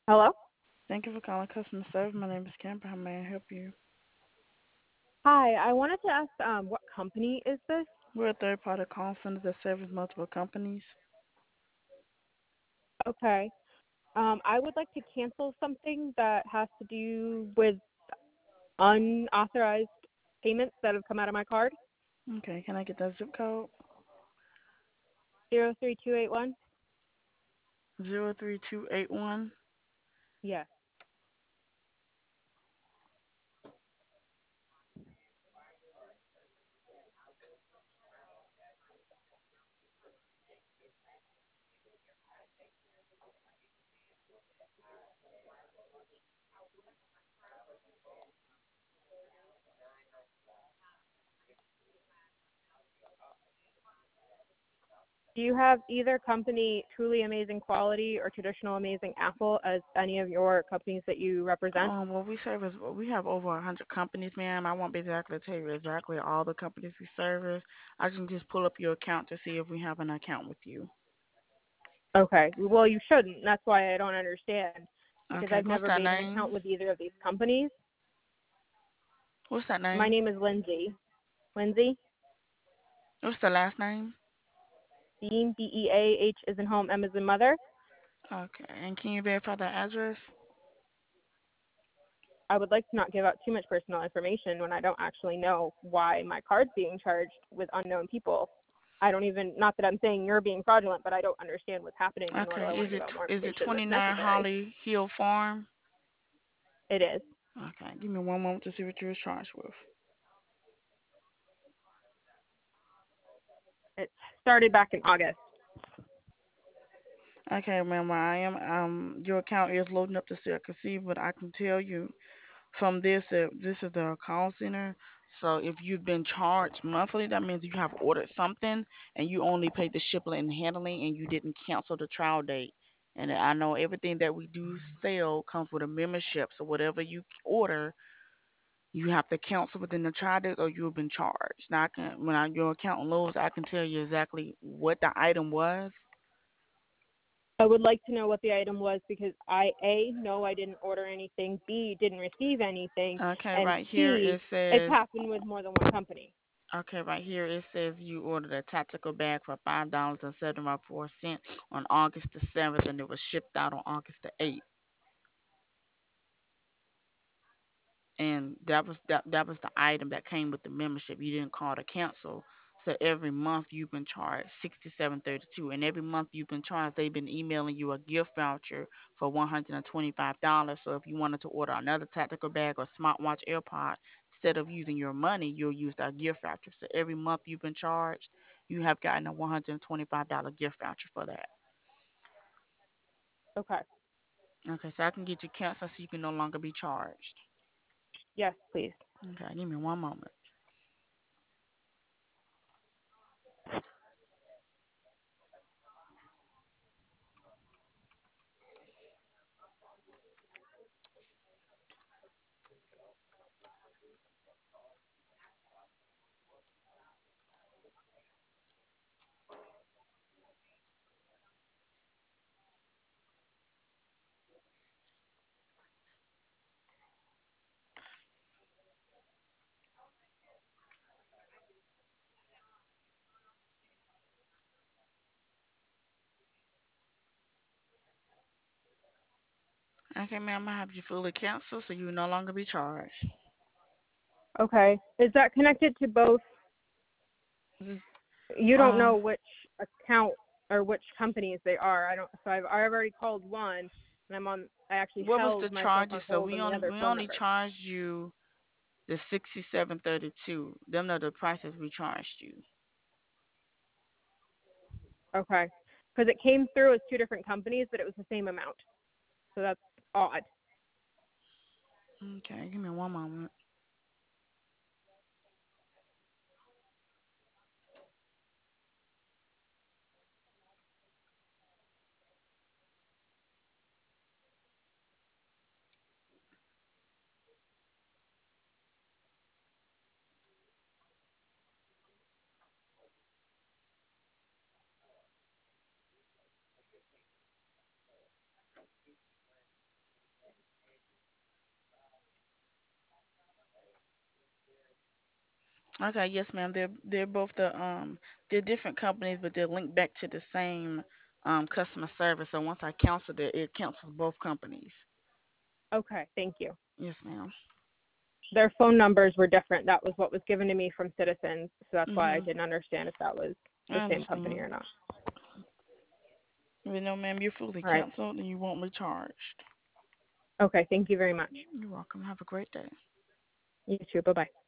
Hello? Thank you for calling customer service. My name is Camper. How may I help you? Hi, I wanted to ask what company is this? We're a third party call center that serves multiple companies. Okay. I would like to cancel something that has to do with unauthorized payments that have come out of my card. Okay, can I get that zip code? 03281? 03281. Yes. Do you have either company truly amazing quality or traditional amazing apple as any of your companies that you represent? Well, we service, we have over 100 companies, ma'am. I won't be exactly tell you exactly all the companies we service. I can just pull up your account to see if we have an account with you. Okay. Well, you shouldn't. That's why I don't understand because Okay, I've what's never that made an account name? with either of these companies. What's that My name? name is Lindsay. Lindsay? What's the last name? Bean, Beah is in home, M is in mother. Okay, and can you verify the address? I would like to not give out too much personal information when I don't actually know why my card's being charged with unknown people. I don't even, not that I'm saying you're being fraudulent, but I don't understand what's happening, nor do Okay, I want to give out more is it information that's 29 necessary. Holly Hill Farm? It is. Okay, give me one moment to see what you was charged with. It started back in August. Okay, ma'am, I am. Your account is loading up to see. I can see, but I can tell you from this that this is the call center. So if you've been charged monthly, that means you have ordered something and you only paid the shipping and handling, and you didn't cancel the trial date. And I know everything that we do sell comes with a membership. So whatever you order, you have to cancel within the trial date, or you've been charged. Now, your account loads, I can tell you exactly what the item was. I would like to know what the item was because no, I didn't order anything, B, didn't receive anything, Okay, and right here C, it it's says. happened with more than one company. Okay, right here it says you ordered a tactical bag for $5.74 on August the 7th, and it was shipped out on August the 8th. And that was the item that came with the membership. You didn't call to cancel. So every month you've been charged $67.32, and every month you've been charged, they've been emailing you a gift voucher for $125. So if you wanted to order another tactical bag or smartwatch AirPod, instead of using your money, you'll use that gift voucher. So every month you've been charged, you have gotten a $125 gift voucher for that. Okay. Okay, so I can get you canceled so you can no longer be charged. Yes, please. Okay, give me one moment. Okay, ma'am, I have you fully canceled, so you will no longer be charged. Okay. Is that connected to both? You don't know Um, which account or which companies they are. I don't. So I've already called one, and I'm on. I actually what was the held myself on charges? So hold on the other we phone only number. charged you the 67.32. Them are the prices we charged you. Okay. Because it came through as two different companies, but it was the same amount. So that's odd. Okay, give me one moment. Okay, yes, ma'am. They're both they're different companies, but they're linked back to the same customer service. So once I canceled it, it cancels both companies. Okay, thank you. Yes, ma'am. Their phone numbers were different. That was what was given to me from Citizens, so that's why I Mhm. didn't understand if that was I the same company understand. or not. But no, ma'am, you're fully All right. canceled and you won't be charged. Okay, thank you very much. You're welcome. Have a great day. You too. Bye bye.